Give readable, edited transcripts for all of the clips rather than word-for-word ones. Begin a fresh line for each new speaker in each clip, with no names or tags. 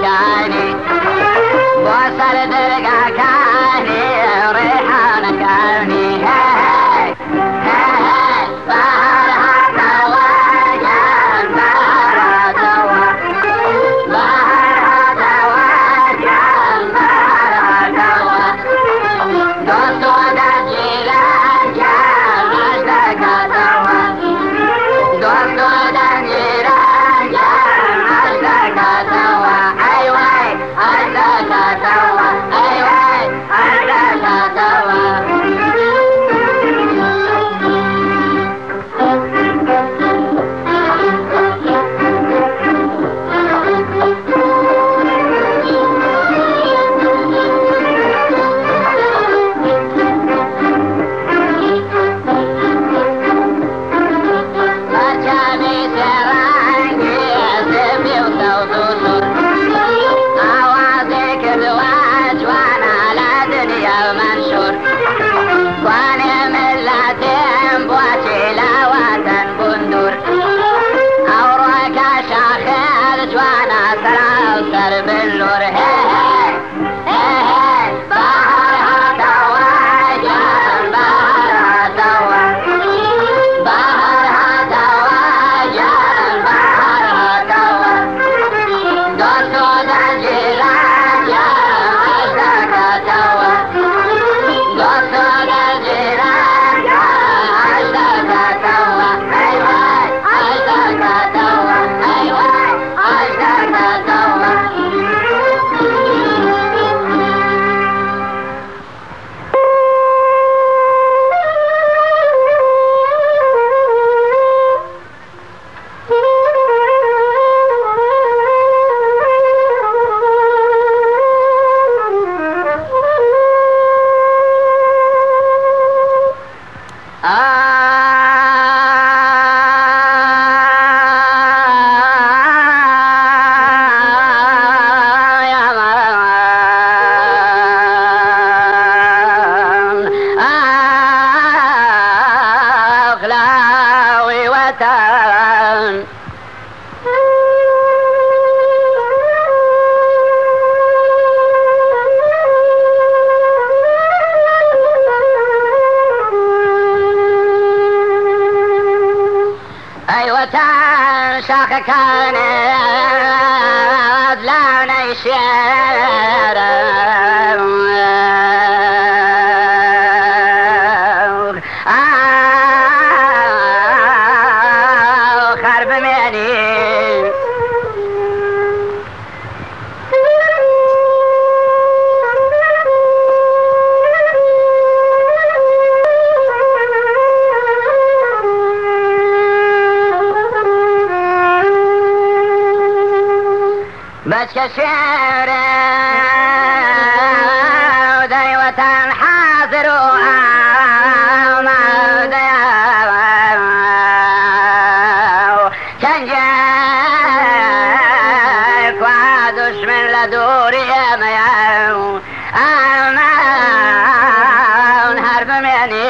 كاني وصل درقا كاني ريحان كاني بهرها توا جان بهرها توا بهرها توا جان بهرها توا دوستو دجيلان جان عشتك توا دوستو دجيلان جان عشتك توا أيوة عشتك توا أيوة عشتك توا شاخ كان لون الشعر خرب مني بس كشعر دايوة حاضر وما كان جاك وعدش من لدوري مياو أمان هرب مني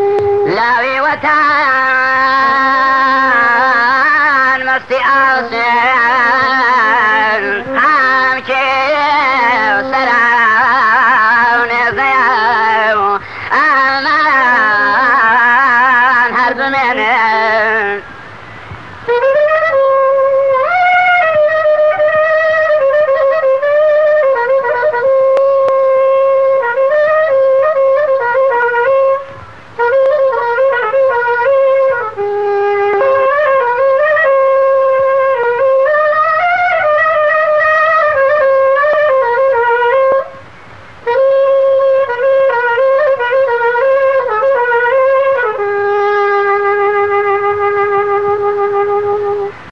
مستي أصير